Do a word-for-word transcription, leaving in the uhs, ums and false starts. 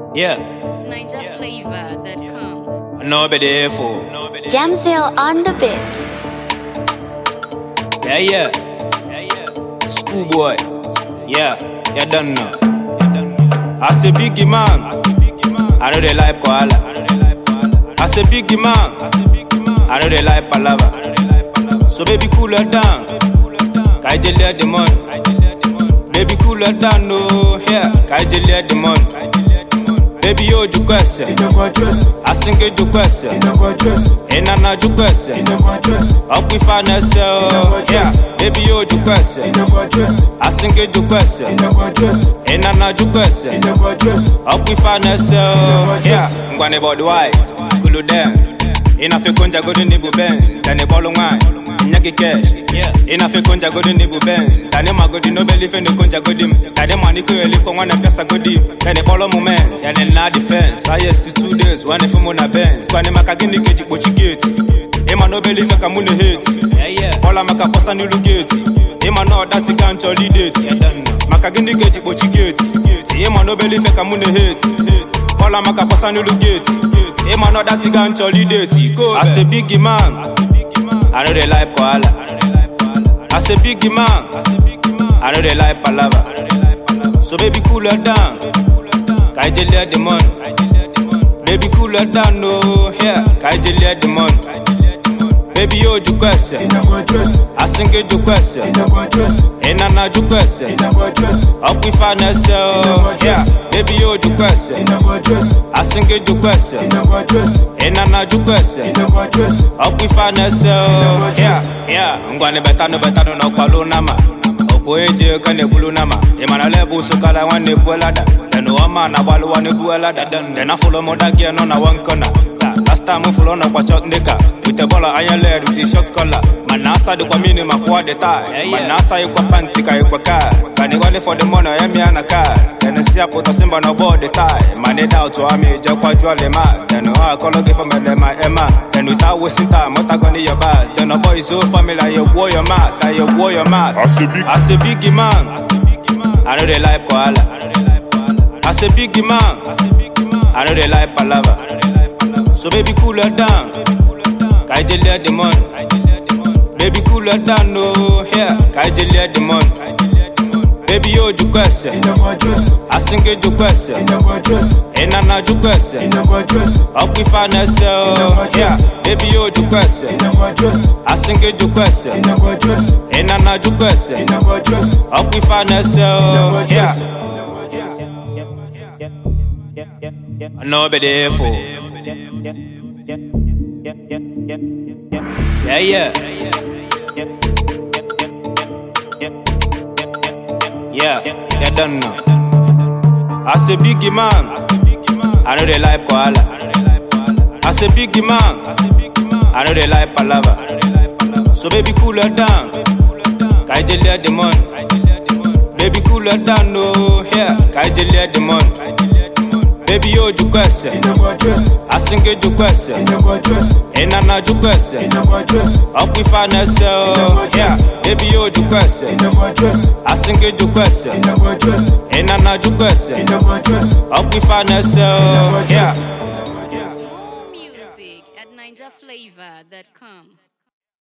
Yeah. Niger Flavor dot com. Nobody for. Jamzil on the beat. Yeah, yeah. Schoolboy. Yeah, you done know. I say biggie man. I know they like koala. I say biggie man. I know they like palava. So baby cool her down. Kaijele the money. Baby cool her down, no. Yeah, Kaijele the money. Baby yo jukwese, I sing it jukwese, enana jukwese, up we find ourselves, yeah. Baby yo jukwese, I sing it jukwese, enana jukwese, up we find ourselves, yeah. Mwane body wise, kulu dem, ina fe konja go ni buben, tane bolo wine, nyaki cash, ina fe konja go ni buben, tane magodi no believe in konja go dim, tane money ko eli ko wana pesa go dim, tane bolo moments, tane na defense, highest to two days, one if mo na Benz, tane makagini keji bochi gate, ema no believe ka mune hate, yeah yeah, all maka kosa ni lugate, ema no that can jolly date, makagini keji bochi gate, ema no believe ka mune hate, all maka kosa ni lugate, ema no that can jolly date, I say biggie man, I know they like koala. I say biggie man, I know they like palava. So baby cool her down, Kaijele the money. Baby cool her down, no, yeah, Kaijele the money. Baby yo jukwese, I sing it jukwese, enana jukwese, up we find ourselves, yeah. Baby yo jukwese, I sing it jukwese, enana jukwese, up we find ourselves, yeah. Yeah, ngwane betano betano no kwalo nama, oko eje kane bulu nama, emana level so kala wane buelada, deno ama na walu wane buelada, dena follow modagi no na one corner. Last time I follow na kwa chok neka, with the baller iron lead with the short collar. Manasa do kwa mini makwa de tie, manasa yukwa panty ka yukwa car. Kani wale for the money yemi anaka, tena siya puto simba no board the tie. Mane down to ame jakwa jwa lema, tena ha kolo give me lema ema. Tena without wasting time, mota goni your bars. Tena boy so family you wear your mask, I you wear your mask. I say big, I say biggie man, I know they like koala. I say biggie man, I know they like palava. So baby cool her down, Kaijele the money. Baby cool her down, no, yeah, Kaijele the money. Baby yo jukwese, I sing it jukwese, enana jukwese, up we find ourselves, yeah. Baby yo jukwese, I sing it jukwese, enana jukwese, up we find ourselves, yeah. Nobody for. Yeah, yeah. Yeah, you done know. I say biggie man, I know they like koala. I say biggie man, I know they like palava. So baby cool her down, Kaijele the money. Baby cool her down, no, yeah, Kaijele the money. Baby yo jukwese, I sing it jukwese, enana jukwese, up we find ourselves, yeah. Baby yo jukwese, I sing it jukwese, enana jukwese, up we find ourselves, yeah. More music at Niger Flavor dot com.